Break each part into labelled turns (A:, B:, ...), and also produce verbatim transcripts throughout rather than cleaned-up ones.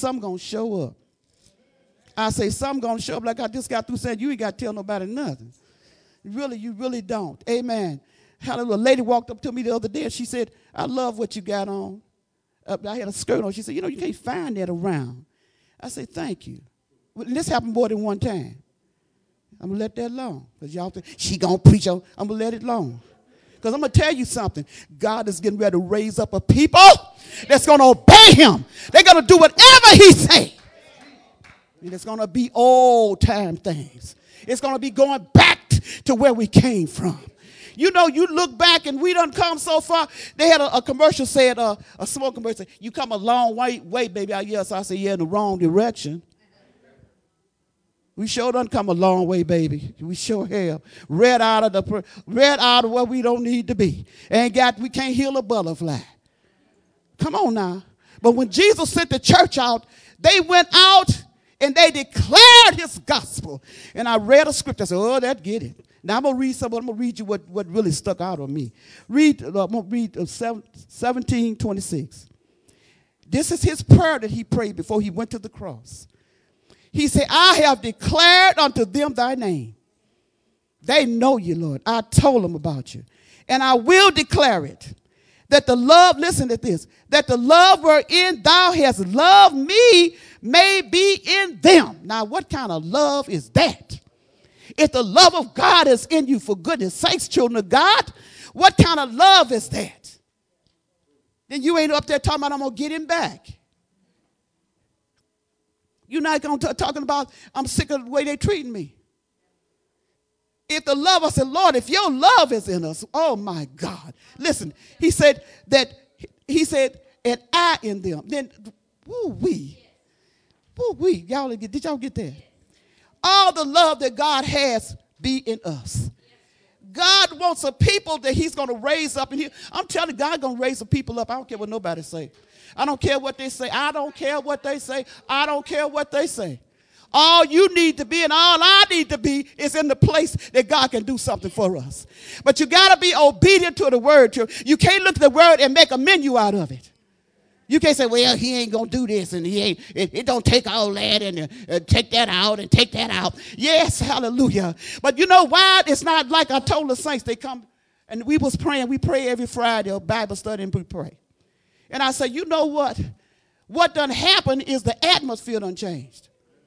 A: some going to show up. I say some going to show up like I just got through saying you ain't got to tell nobody nothing. Really, you really don't. Amen. Hallelujah. A lady walked up to me the other day and she said, I love what you got on. Uh, I had a skirt on. She said, you know, you can't find that around. I said, thank you. Well, this happened more than one time. I'm going to let that alone. Because y'all think, she going to preach on. I'm going to let it alone. Because I'm going to tell you something. God is getting ready to raise up a people that's going to obey him. They're going to do whatever he say. And it's going to be old time things. It's going to be going back to where we came from. You know, you look back and we done come so far. They had a, a commercial said, uh, a small commercial said, you come a long way, way baby. I, yes, I said, yeah, in the wrong direction. We sure done come a long way, baby. We sure have. Read out of the, read out of where we don't need to be. Ain't got, we can't heal a butterfly. Come on now. But when Jesus sent the church out, they went out and they declared his gospel. And I read a scripture. I said, oh, that get it. Now I'm going to read something. I'm going to read you what, what really stuck out on me. Read, uh, I'm going to read uh, seventeen twenty-six. This is his prayer that he prayed before he went to the cross. He said, I have declared unto them thy name. They know you, Lord. I told them about you. And I will declare it. That the love, listen to this, that the love wherein thou hast loved me may be in them. Now, what kind of love is that? If the love of God is in you, for goodness sakes, children of God, what kind of love is that? Then you ain't up there talking about I'm going to get him back. You're not going to talking about I'm sick of the way they're treating me. If the love, I said, Lord, if your love is in us, oh my God. Listen, he said that, he said, and I in them. Then, woo wee, woo wee. Y'all, did y'all get that? All the love that God has be in us. God wants a people that he's going to raise up in here. I'm telling you, God going to raise some people up. I don't care what nobody say. I don't care what they say. I don't care what they say. I don't care what they say. All you need to be and all I need to be is in the place that God can do something for us. But you got to be obedient to the word. You can't look at the word and make a menu out of it. You can't say, well, he ain't going to do this and he ain't, it, it don't take all that and uh, take that out and take that out. Yes, hallelujah. But you know why? It's not like I told the saints. They come and we was praying. We pray every Friday, a Bible study, and we pray. And I said, you know what? What done happened is the atmosphere done changed.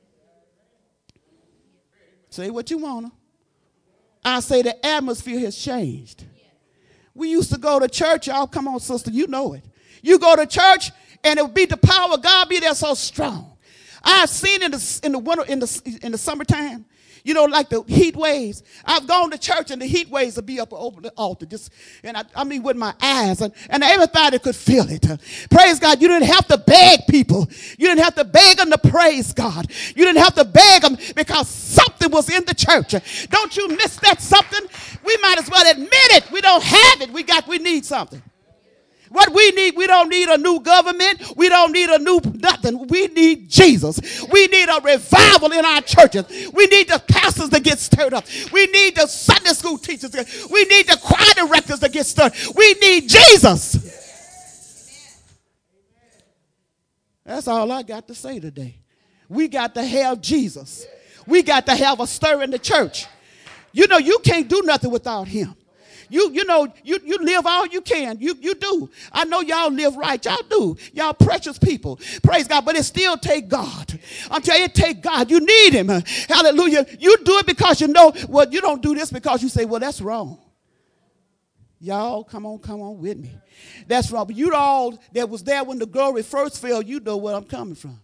A: Say what you want to. I say the atmosphere has changed. We used to go to church. Y'all, come on, sister, you know it. You go to church, and it would be the power of God be there so strong. I've seen in the in the winter, in the in the summertime, you know, like the heat waves. I've gone to church, and the heat waves will be up over the altar, just and I, I mean with my eyes, and, and everybody could feel it. Praise God! You didn't have to beg people. You didn't have to beg them to praise God. You didn't have to beg them because something was in the church. Don't you miss that something? We might as well admit it. We don't have it. We got. We need something. What we need, we don't need a new government. We don't need a new nothing. We need Jesus. We need a revival in our churches. We need the pastors to get stirred up. We need the Sunday school teachers. To, we need the choir directors to get stirred. We need Jesus. That's all I got to say today. We got to have Jesus. We got to have a stir in the church. You know, you can't do nothing without him. You you know, you, you live all you can. You you do. I know y'all live right. Y'all do. Y'all precious people. Praise God. But it still take God. I'm telling you, it take God. You need him. Hallelujah. You do it because you know, well, you don't do this because you say, well, that's wrong. Y'all, come on, come on with me. That's wrong. But you all that was there when the glory first fell, you know where I'm coming from.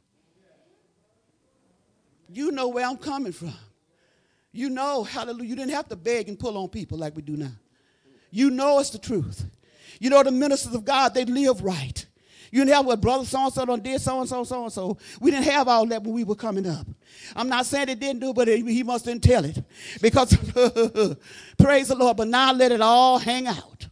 A: You know where I'm coming from. You know, hallelujah, you didn't have to beg and pull on people like we do now. You know it's the truth. You know the ministers of God, they live right. You didn't have what brother so-and-so done did so-and-so, so-and-so. We didn't have all that when we were coming up. I'm not saying it didn't do, but it, he must didn't tell it. Because, praise the Lord, but now let it all hang out.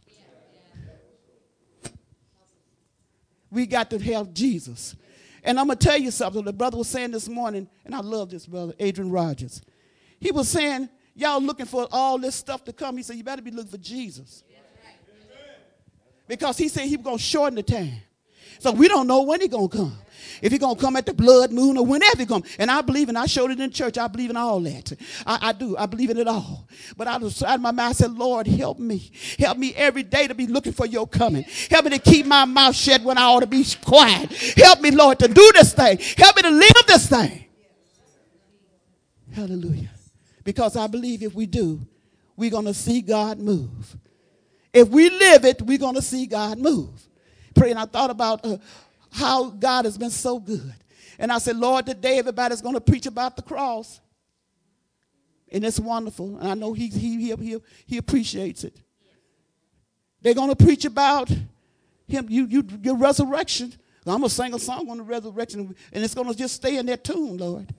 A: We got to have Jesus. And I'm going to tell you something. The brother was saying this morning, and I love this brother, Adrian Rogers. He was saying, y'all looking for all this stuff to come. He said, you better be looking for Jesus. Because he said he was going to shorten the time. So we don't know when he's going to come. If he's going to come at the blood moon or whenever he comes. And I believe, and I showed it in church, I believe in all that. I, I do. I believe in it all. But out of the side of my mouth, I said, Lord, help me. Help me every day to be looking for your coming. Help me to keep my mouth shut when I ought to be quiet. Help me, Lord, to do this thing. Help me to live this thing. Hallelujah. Because I believe if we do, we're going to see God move. If we live it, we're going to see God move. Pray, and I thought about uh, how God has been so good. And I said, Lord, today everybody's going to preach about the cross. And it's wonderful. And I know he, he, he, he, he appreciates it. They're going to preach about him, you, you, your resurrection. I'm going to sing a song on the resurrection, and it's going to just stay in that tune, Lord.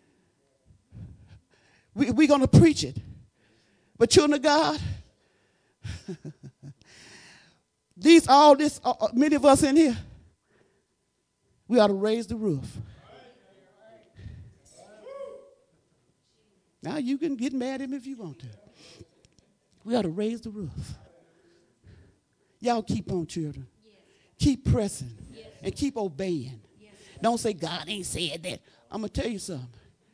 A: We, we're going to preach it. But children of God, these, all this, uh, many of us in here, we ought to raise the roof. Now you can get mad at me if you want to. We ought to raise the roof. Y'all keep on, children. Yes. Keep pressing. Yes. And keep obeying. Yes. Don't say, God ain't said that. I'm going to tell you something.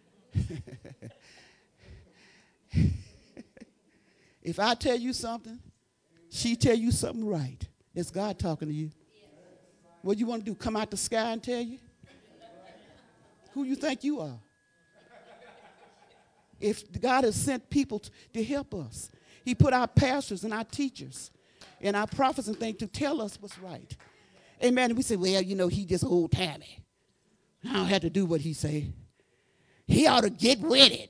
A: If I tell you something, she tell you something right, that's God talking to you. Yes. What you want to do, come out the sky and tell you? Who you think you are? If God has sent people to, to help us, he put our pastors and our teachers and our prophets and things to tell us what's right. Amen. And we say, well, you know, he just old-timey. I don't have to do what he say. He ought to get with it.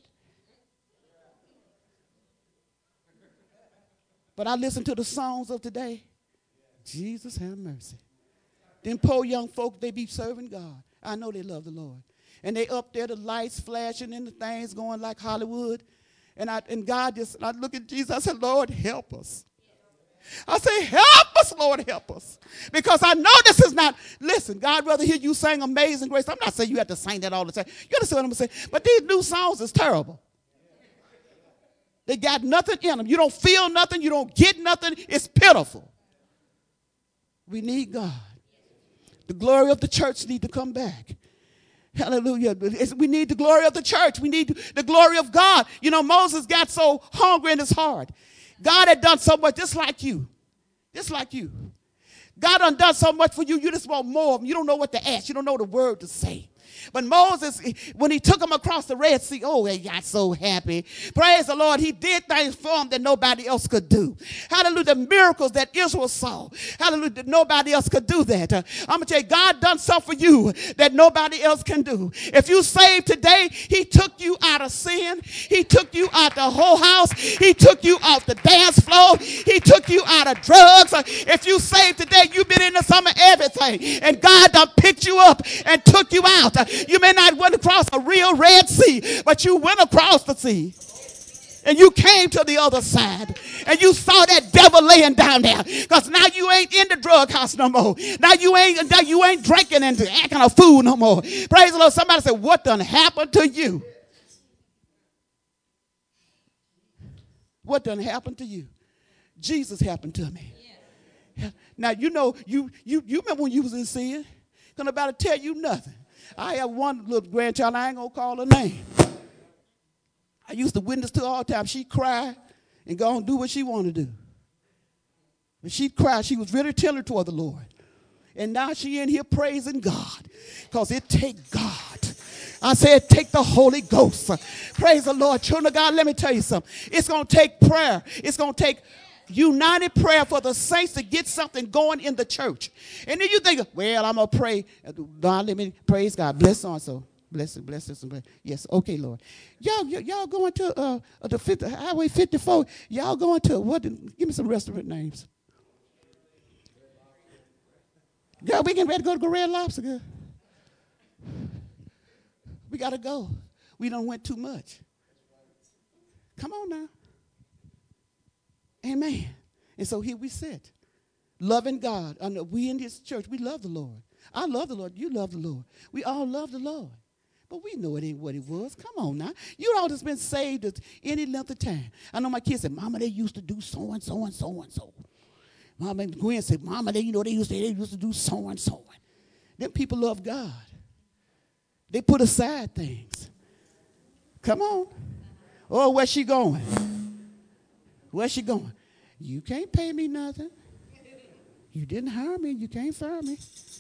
A: But I listen to the songs of today. Jesus have mercy. Them poor young folk, they be serving God. I know they love the Lord. And they up there, the lights flashing and the things going like Hollywood. And I and God just, I look at Jesus, I said, Lord, help us. I say, help us, Lord, help us. Because I know this is not, listen, God rather hear you sing Amazing Grace. I'm not saying you have to sing that all the time. You understand what I'm saying? But these new songs is terrible. They got nothing in them. You don't feel nothing. You don't get nothing. It's pitiful. We need God. The glory of the church need to come back. Hallelujah. We need the glory of the church. We need the glory of God. You know, Moses got so hungry in his heart. God had done so much, just like you. Just like you. God done done so much for you. You just want more of him. You don't know what to ask. You don't know the word to say. But Moses, when he took him across the Red Sea, oh, he got so happy. Praise the Lord. He did things for him that nobody else could do. Hallelujah. The miracles that Israel saw. Hallelujah. That nobody else could do that. Uh, I'm going to tell you, God done something for you that nobody else can do. If you saved today, he took you out of sin. He took you out the whole house. He took you off the dance floor. He took you out of drugs. Uh, if you saved today, you've been into some of everything. And God done picked you up and took you out. Uh, You may not went across a real Red Sea, but you went across the sea. And you came to the other side. And you saw that devil laying down there. Because now you ain't in the drug house no more. Now you ain't now you ain't drinking and acting a fool no more. Praise the Lord. Somebody said, what done happened to you? What done happened to you? Jesus happened to me. Yeah. Now you know, you you you remember when you was in sin? Couldn't nobody tell you nothing. I have one little grandchild, I ain't going to call her name. I used to witness to her all the time. She'd cry and go and do what she wanted to do. When she'd cry, she was really tender toward the Lord. And now she in here praising God because it take God. I said, take the Holy Ghost. Praise the Lord. Children of God, let me tell you something. It's going to take prayer. It's going to take united prayer for the saints to get something going in the church. And then you think, well, I'm going to pray. God, let me praise God. Bless so-and-so. Bless it, bless this, and bless. Yes, okay, Lord. Y'all, y'all going to uh, the fifty, Highway fifty-four. Y'all going to, what? Give me some restaurant names. Yeah, we getting ready to go to Red Lobster, girl. We got to go. We done went too much. Come on now. Amen. And so here we sit, loving God. I know we in this church, we love the Lord. I love the Lord. You love the Lord. We all love the Lord. But we know it ain't what it was. Come on now. You all just been saved at any length of time. I know my kids said, Mama, they used to do so and so and so and so. Mama and Gwen said, Mama, they, you know, they used to, they used to do so and so. Them people love God. They put aside things. Come on. Oh, where's she going? Where's she going? You can't pay me nothing. You didn't hire me. You can't fire me.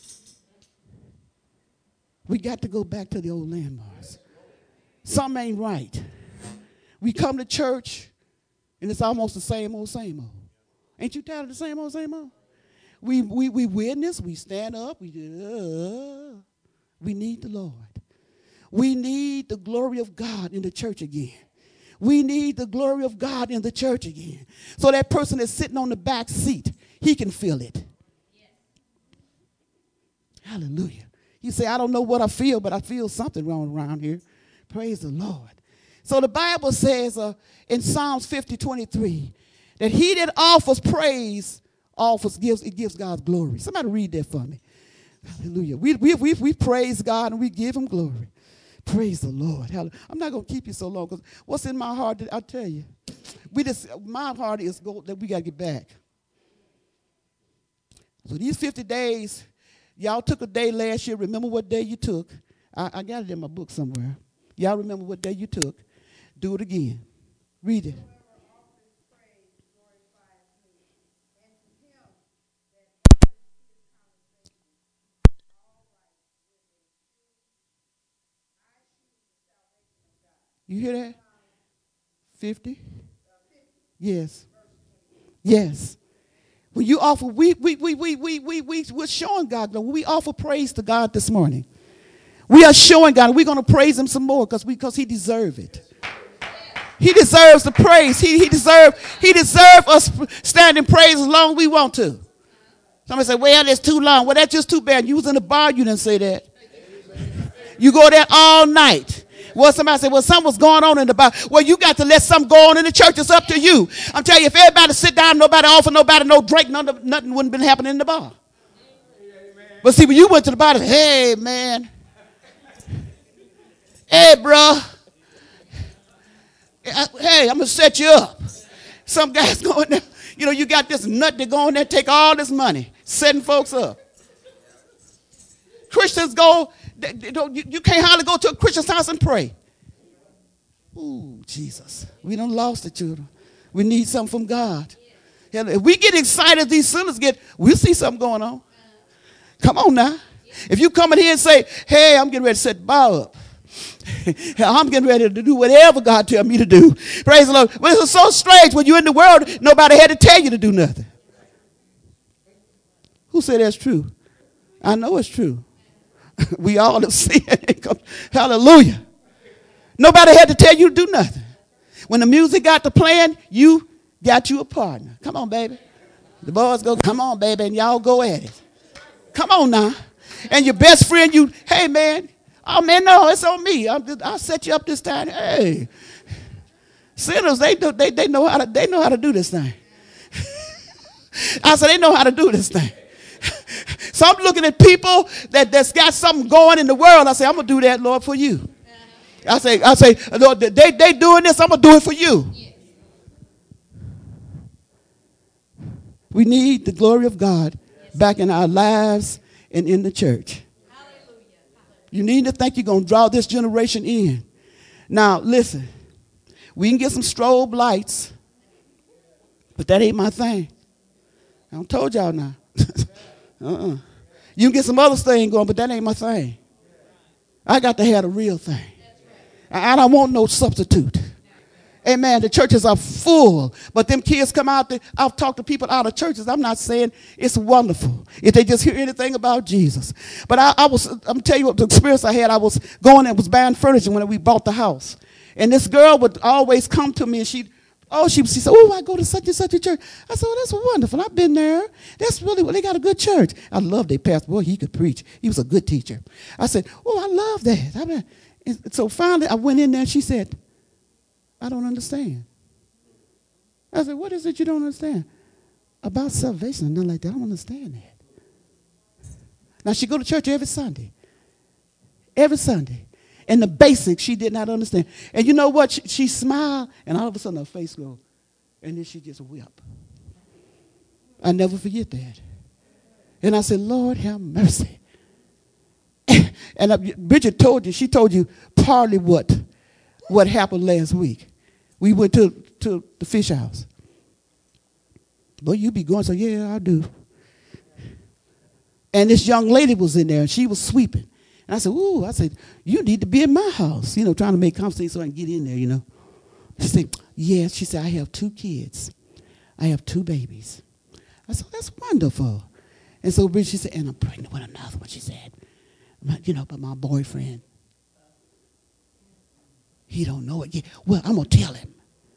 A: We got to go back to the old landmarks. Something ain't right. We come to church, and it's almost the same old, same old. Ain't you tired of the same old, same old? We we we witness, we stand up, we uh, we need the Lord. We need the glory of God in the church again. We need the glory of God in the church again. So that person that's sitting on the back seat, he can feel it. Yes. Hallelujah. You say, I don't know what I feel, but I feel something wrong around here. Praise the Lord. So the Bible says uh, in Psalms fifty, twenty-three, that he that offers praise offers gives it gives God glory. Somebody read that for me. Hallelujah. We we we, we praise God and we give him glory. Praise the Lord. Hallelujah. I'm not gonna keep you so long because what's in my heart, I'll tell you. We just my heart is go that we gotta get back. So these fifty days, y'all took a day last year. Remember what day you took. I, I got it in my book somewhere. Y'all remember what day you took. Do it again. Read it. You hear that? fifty? Yes. Yes. When you offer, we we we we we we we we're showing God. We offer praise to God this morning. We are showing God. We're going to praise him some more because we because he deserves it. He deserves the praise. He he deserves he deserves us standing praise as long as we want to. Somebody say, well, that's too long. Well, that's just too bad. You was in the bar, you didn't say that. You go there all night. Well, somebody said, well, something was going on in the bar. Well, you got to let something go on in the church. It's up to you. I'm telling you, if everybody sit down, nobody offer nobody no drink, none of, nothing wouldn't have been happening in the bar. But see, when you went to the bar, hey, man. Hey, bro. Hey, I'm going to set you up. Some guys going there. You know, you got this nut to go in there, take all this money, setting folks up. Christians go, you can't hardly go to a Christian's house and pray. Ooh, Jesus. We done lost the children. We need something from God. If we get excited, these sinners get, we'll see something going on. Come on now. If you come in here and say, hey, I'm getting ready to set the bar up. I'm getting ready to do whatever God tell me to do. Praise the Lord. But it's so strange when you're in the world, nobody had to tell you to do nothing. Who said that's true? I know it's true. We all have seen it. Hallelujah. Nobody had to tell you to do nothing. When the music got to playing, you got you a partner. Come on, baby. The boys go, come on, baby, and y'all go at it. Come on now. And your best friend, you, hey, man. Oh, man, no, it's on me. I'm just, I'll set you up this time. Hey. Sinners, they, do, they, they, know how to, they know how to do this thing. I said, they know how to do this thing. So I'm looking at people that, that's got something going in the world. I say, I'm going to do that, Lord, for you. I say, I say, Lord, they, they doing this, I'm going to do it for you. We need the glory of God back in our lives and in the church. You need to think you're going to draw this generation in. Now, listen, we can get some strobe lights, but that ain't my thing. I done told y'all now. uh-uh. You can get some other thing going, but that ain't my thing. I got to have the real thing. I, I don't want no substitute. Amen. The churches are full, but them kids come out there. I've talked to people out of churches. I'm not saying it's wonderful if they just hear anything about Jesus. But I, I was, I'm telling you what the experience I had. I was going and was buying furniture when we bought the house. And this girl would always come to me and she'd, oh, she, she said, oh, I go to such and such a church. I said, oh, that's wonderful. I've been there. That's really, well, they got a good church. I love their pastor. Boy, he could preach. He was a good teacher. I said, oh, I love that. I mean, and so finally I went in there and she said, I don't understand. I said, what is it you don't understand? About salvation and nothing like that. I don't understand that. Now, she go to church every Sunday. Every Sunday. And the basics she did not understand. And you know what? She, she smiled, and all of a sudden her face goes, and then she just wept. I never forget that. And I said, Lord, have mercy. And uh, Bridget told you, she told you partly what, what happened last week. We went to, to the fish house. Boy, you be going, so yeah, I do. And this young lady was in there, and she was sweeping. And I said, ooh, I said, you need to be in my house, you know, trying to make conversation so I can get in there, you know. She said, yes. She said, I have two kids. I have two babies. I said, that's wonderful. And so Bridget, she said, and I'm pregnant with another one, she said. You know, but my boyfriend, he don't know it yet. Well, I'm going to tell him.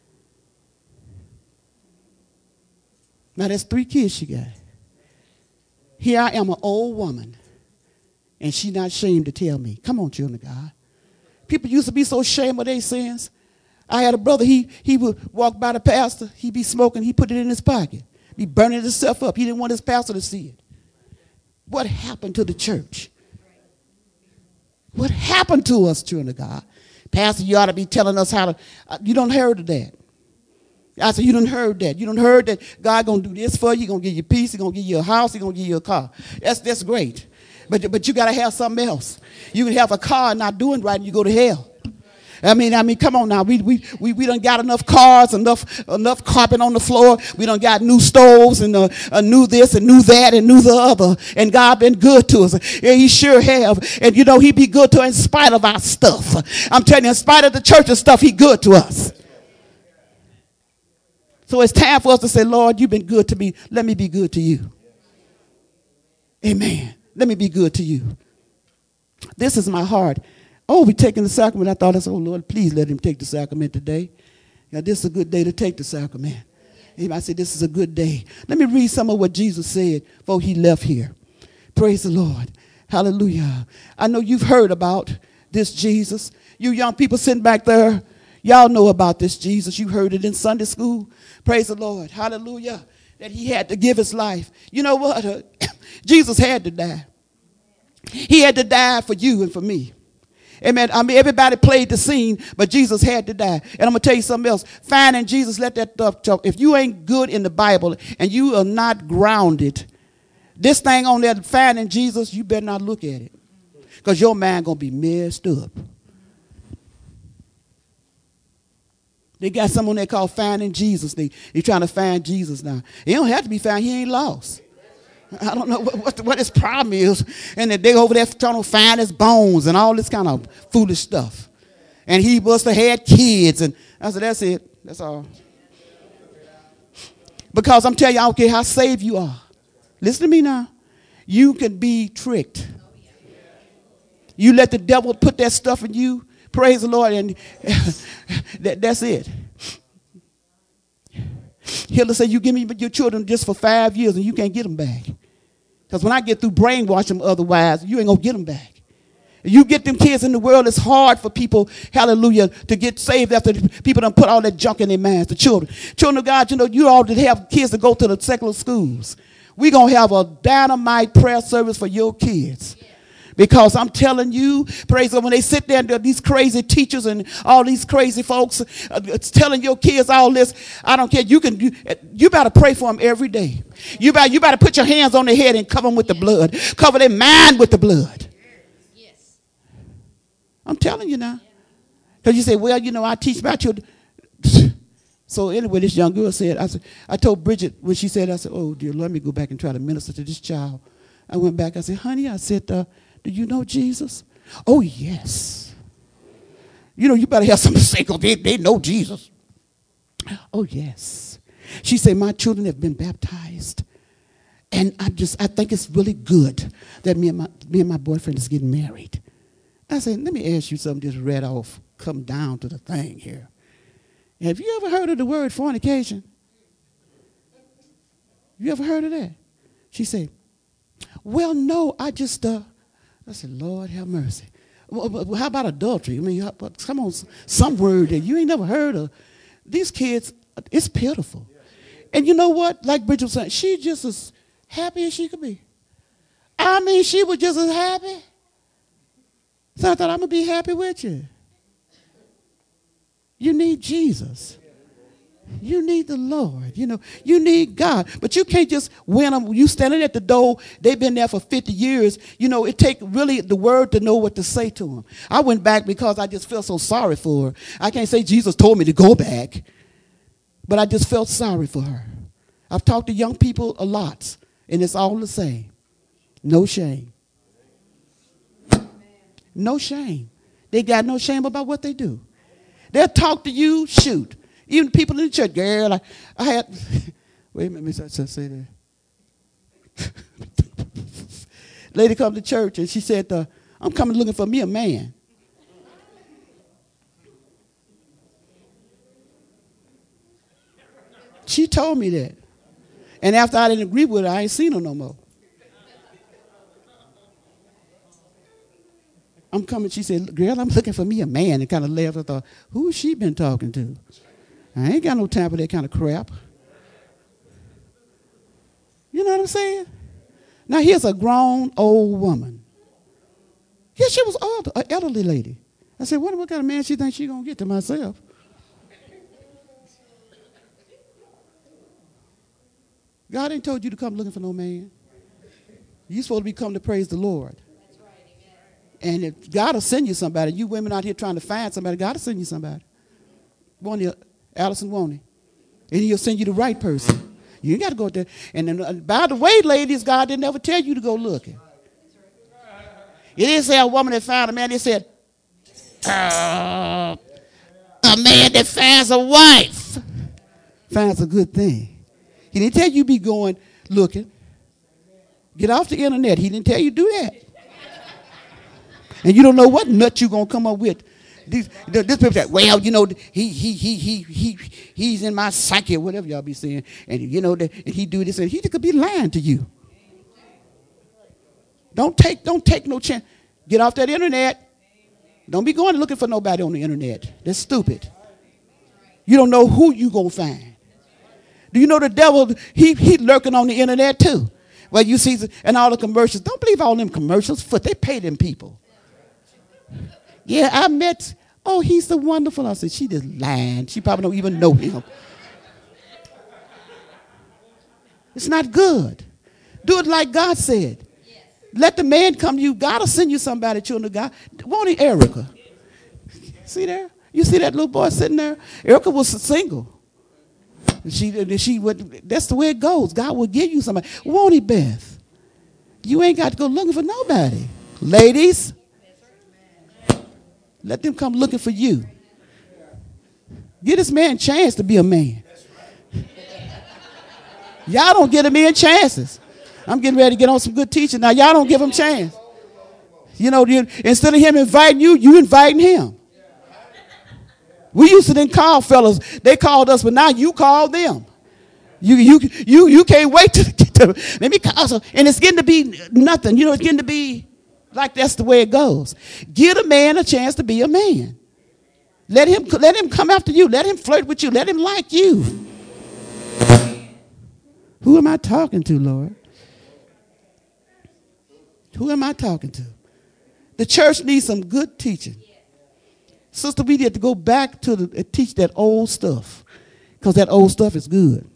A: Now, that's three kids she got. Here I am, an old woman, and she not ashamed to tell me. Come on, children of God. People used to be so ashamed of their sins. I had a brother, he, he would walk by the pastor, he'd be smoking, he put it in his pocket. Be burning himself up. He didn't want his pastor to see it. What happened to the church? What happened to us, children of God? Pastor, you ought to be telling us how to, uh, you don't heard of that. I said, you done heard that. You done heard that God going to do this for you. He going to give you peace. He going to give you a house. He going to give you a car. That's, that's great. But, but you got to have something else. You can have a car and not doing right and you go to hell. I mean, I mean, come on now. We we we we done got enough cars, enough enough carpet on the floor. We done got new stoves and uh, uh, new this and new that and new the other. And God been good to us. Yeah, he sure have. And you know, he be good to us in spite of our stuff. I'm telling you, in spite of the church's stuff, he good to us. So it's time for us to say, Lord, you've been good to me. Let me be good to you. Amen. Let me be good to you. This is my heart. Oh, we're taking the sacrament. I thought, I said, oh, Lord, please let him take the sacrament today. Now, this is a good day to take the sacrament. I said, this is a good day. Let me read some of what Jesus said before he left here. Praise the Lord. Hallelujah. I know you've heard about this Jesus. You young people sitting back there, y'all know about this Jesus. You heard it in Sunday school. Praise the Lord. Hallelujah. That he had to give his life. You know what? Jesus had to die. He had to die for you and for me. Amen. I mean, everybody played the scene, but Jesus had to die. And I'm going to tell you something else. Finding Jesus, let that stuff talk. If you ain't good in the Bible and you are not grounded, this thing on there, finding Jesus, you better not look at it. Because your mind going to be messed up. They got someone they call finding Jesus. They, they're trying to find Jesus now. He don't have to be found. He ain't lost. I don't know what, what, what his problem is. And they over there trying to find his bones and all this kind of foolish stuff. And he must have had kids. And I said, that's it. That's all. Because I'm telling you, I don't care how saved you are. Listen to me now. You can be tricked. You let the devil put that stuff in you. Praise the Lord. And that, that's it. Hitler said, you give me your children just for five years and you can't get them back. Because when I get through brainwashing them otherwise, you ain't going to get them back. You get them kids in the world, it's hard for people, hallelujah, to get saved after people done put all that junk in their minds, the children. Children of God, you know, you all did have kids to go to the secular schools. We're going to have a dynamite prayer service for your kids. Because I'm telling you, praise God, when they sit there and these crazy teachers and all these crazy folks uh, telling your kids all this, I don't care. You can, you, you better pray for them every day. You better, you better put your hands on their head and cover them with the blood. Cover their mind with the blood. Yes. I'm telling you now. Because you say, well, you know, I teach about your... So anyway, this young girl said, I said, I told Bridget when she said, I said, oh, dear, let me go back and try to minister to this child. I went back. I said, honey, I said, uh, do you know Jesus? Oh, yes. You know, you better have something to say because they, they know Jesus. Oh, yes. She said, my children have been baptized. And I just, I think it's really good that me and my, me and my boyfriend is getting married. I said, let me ask you something just read off, come down to the thing here. Have you ever heard of the word fornication? You ever heard of that? She said, well, no, I just, uh, I said, Lord, have mercy. Well, how about adultery? I mean, come on, some word that you ain't never heard of. These kids, it's pitiful. And you know what? Like Bridget was saying, she's just as happy as she could be. I mean, she was just as happy. So I thought, I'm going to be happy with you. You need Jesus. You need the Lord. You know, you need God. But you can't just win them. You standing at the door. They've been there for fifty years. You know, it take really the word to know what to say to them. I went back because I just felt so sorry for her. I can't say Jesus told me to go back, but I just felt sorry for her. I've talked to young people a lot, and it's all the same. No shame. No shame. They got no shame about what they do. They'll talk to you, shoot. Even people in the church, girl, I, I had, wait a minute, let me say that. Lady come to church and she said, uh, I'm coming looking for me a man. She told me that. And after I didn't agree with her, I ain't seen her no more. I'm coming, she said, girl, I'm looking for me a man. And kind of laughed. I thought, who's she been talking to? I ain't got no time for that kind of crap. You know what I'm saying? Now, here's a grown old woman. Yeah, she was old, an elderly lady. I said, what, what kind of man she thinks she's going to get to myself? God ain't told you to come looking for no man. You're supposed to be come to praise the Lord. And if God will send you somebody, you women out here trying to find somebody, God will send you somebody. Won't he, Allison, won't he? And he'll send you the right person. You ain't got to go there. And then, uh, by the way, ladies, God didn't ever tell you to go looking. It didn't say a woman that found a man. It said, uh, a man that finds a wife finds a good thing. He didn't tell you be going looking. Get off the internet. He didn't tell you to do that. And you don't know what nut you're going to come up with. These, this people say, well, you know, he he he he he he's in my psyche, or whatever y'all be saying, and you know that and he do this, and he could be lying to you. Don't take don't take no chance. Get off that internet. Don't be going looking for nobody on the internet. That's stupid. You don't know who you gonna find. Do you know the devil? He he lurking on the internet too. Well, you see, and all the commercials. Don't believe all them commercials. Foot they pay them people. Yeah, I met, oh, he's so wonderful. I said, she just lying. She probably don't even know him. It's not good. Do it like God said. Yes. Let the man come to you. God will send you somebody, children of God. Won't he, Erica? See there? You see that little boy sitting there? Erica was single. She, she would, that's the way it goes. God will give you somebody. Won't he, Beth? You ain't got to go looking for nobody. Ladies, let them come looking for you. Give this man a chance to be a man. Y'all don't give a man chances. I'm getting ready to get on some good teaching now. Y'all don't give him a chance. You know, you, instead of him inviting you, you inviting him. We used to then call fellas. They called us, but now you call them. You you you you can't wait to get to let me call some, and it's getting to be nothing. You know, it's getting to be like that's the way it goes. Give a man a chance to be a man. Let him let him come after you. Let him flirt with you. Let him like you. Who am I talking to, Lord? Who am I talking to? The church needs some good teaching. Sister, we need to go back to the, teach that old stuff because that old stuff is good.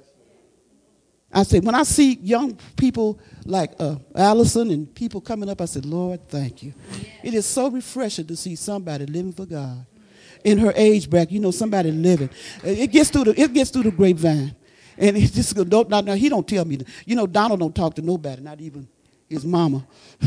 A: I say, when I see young people like uh, Allison and people coming up, I said, Lord, thank you. Yes. It is so refreshing to see somebody living for God. In her age bracket, you know, somebody living. It gets through the, it gets through the grapevine. And it just don't, now, now, he don't tell me. You know, Donald don't talk to nobody, not even his mama.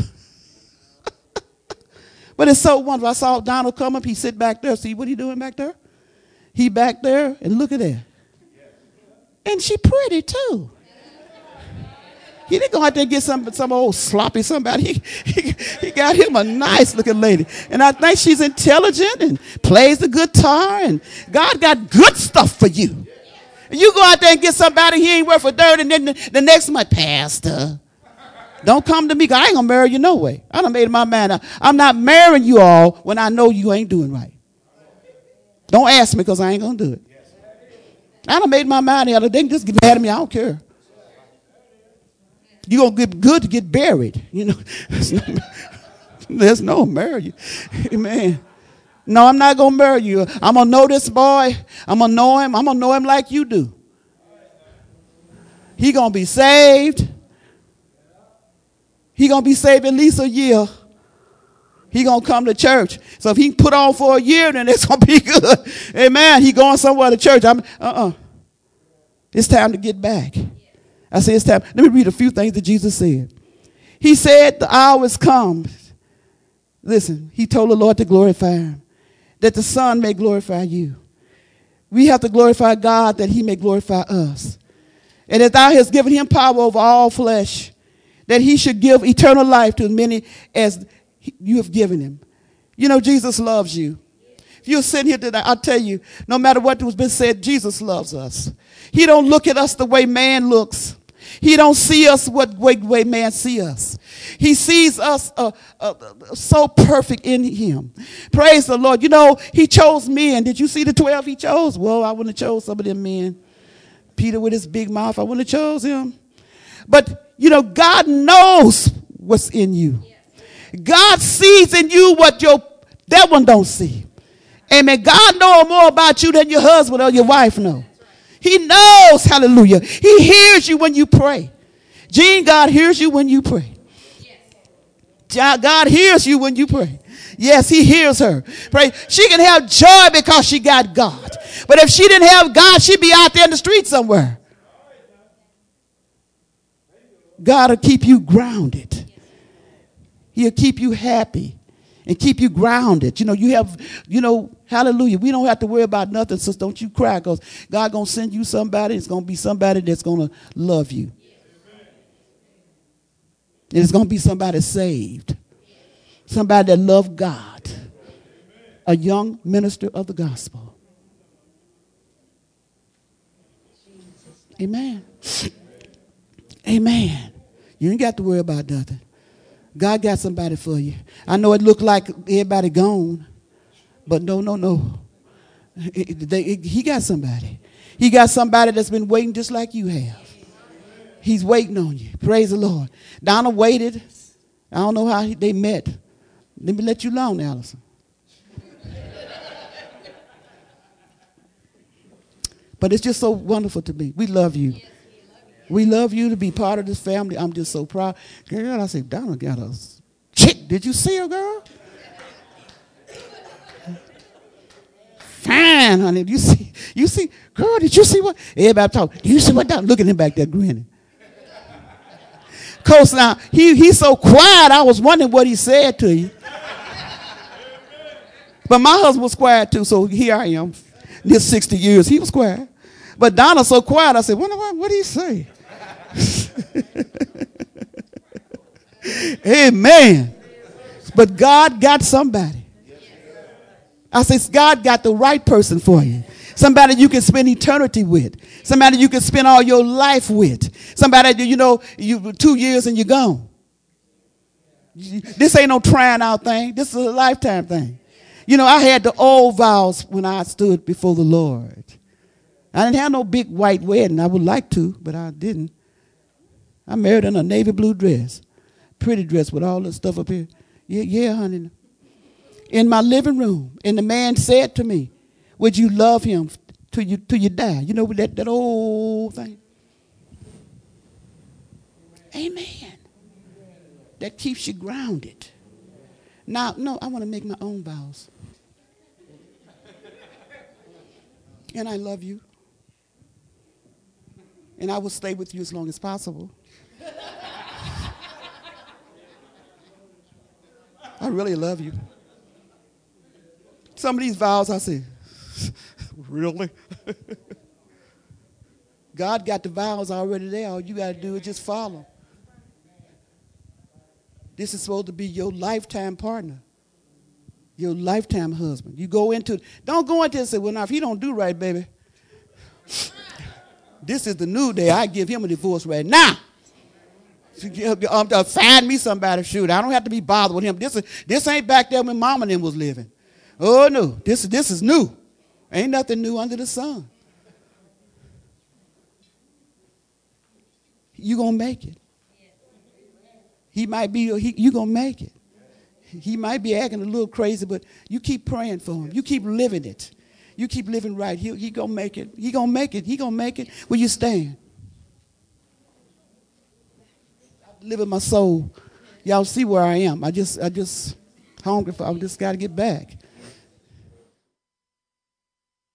A: But it's so wonderful. I saw Donald come up. He sit back there. See what he doing back there? He back there, and look at that. And she pretty, too. He didn't go out there and get some, some old sloppy somebody. He, he, he got him a nice-looking lady. And I think she's intelligent and plays the guitar. And God got good stuff for you. And you go out there and get somebody he ain't worth a dirt, and then the, the next month, Pastor, don't come to me because I ain't going to marry you no way. I done made my mind up. I'm not marrying you all when I know you ain't doing right. Don't ask me because I ain't going to do it. I done made my mind up. They can just get mad at me. I don't care. You're going to get good to get buried. You know, there's no, there's no marriage. Amen. No, I'm not going to marry you. I'm going to know this boy. I'm going to know him. I'm going to know him like you do. He going to be saved. He going to be saved at least a year. He going to come to church. So if he put on for a year, then it's going to be good. Amen. He going somewhere to church. I'm, uh-uh. It's time to get back. I say it's time. Let me read a few things that Jesus said. He said the hour is come. Listen, he told the Lord to glorify him, that the Son may glorify you. We have to glorify God that he may glorify us. And that thou hast given him power over all flesh, that he should give eternal life to as many as you have given him. You know, Jesus loves you. If you're sitting here today, I'll tell you, no matter what was been said, Jesus loves us. He don't look at us the way man looks. He don't see us what way, way man see us. He sees us uh, uh, so perfect in him. Praise the Lord. You know, he chose men. Did you see the twelve he chose? Well, I wouldn't have chose some of them men. Peter with his big mouth, I wouldn't have chose him. But, you know, God knows what's in you. God sees in you what your that one don't see. Amen. God knows more about you than your husband or your wife know. He knows, hallelujah. He hears you when you pray. Gene, God hears you when you pray. God hears you when you pray. Yes, he hears her. Pray. She can have joy because she got God. But if she didn't have God, she'd be out there in the street somewhere. God will keep you grounded. He'll keep you happy and keep you grounded. You know, you have, you know, hallelujah. We don't have to worry about nothing, sis. Don't you cry, because God going to send you somebody. It's going to be somebody that's going to love you. And it's going to be somebody saved. Somebody that loves God. A young minister of the gospel. Amen. Amen. You ain't got to worry about nothing. God got somebody for you. I know it looked like everybody gone, but no, no, no. It, it, they, it, he got somebody. He got somebody that's been waiting just like you have. He's waiting on you. Praise the Lord. Donna waited. I don't know how he, they met. Let me let you alone, Allison. But it's just so wonderful to me. We love you. We love you to be part of this family. I'm just so proud. Girl, I say, Donna got a chick. Did you see her, girl? Fine, honey. You see, you see, girl, did you see what? Everybody talk. Did you see what Donna? Look at him back there grinning. Coach, now, he, he's so quiet, I was wondering what he said to you. But my husband was quiet too, so here I am. This sixty years, he was quiet. But Donna's so quiet, I said, what, what, what did he say? Amen. But God got somebody. I said, God got the right person for you. Somebody you can spend eternity with. Somebody you can spend all your life with. Somebody, you know, you two years and you're gone. This ain't no trying out thing. This is a lifetime thing. You know, I had the old vows when I stood before the Lord. I didn't have no big white wedding. I would like to, but I didn't. I married in a navy blue dress. Pretty dress with all this stuff up here. Yeah, yeah, honey. In my living room. And the man said to me, would you love him till you, till you die? You know that, that old thing? Amen. That keeps you grounded. Now, no, I want to make my own vows. And I love you. And I will stay with you as long as possible. I really love you. Some of these vows I say, really? God got the vows already there. All you got to do is just follow. This is supposed to be your lifetime partner. Your lifetime husband. You go into it. Don't go into it and say, well, now, if he don't do right, baby, this is the new day. I give him a divorce right now. Um, to find me somebody, shoot. I don't have to be bothered with him. This is this ain't back there when Mama and them was living. Oh, no. This, this is new. Ain't nothing new under the sun. You going to make it. He might be, he, you going to make it. He might be acting a little crazy, but you keep praying for him. You keep living it. You keep living right. He, he gonna make it. He gonna make it. He gonna make it. Will you stand? I live in my soul. Y'all see where I am. I just, I just hungry for. I just got to get back.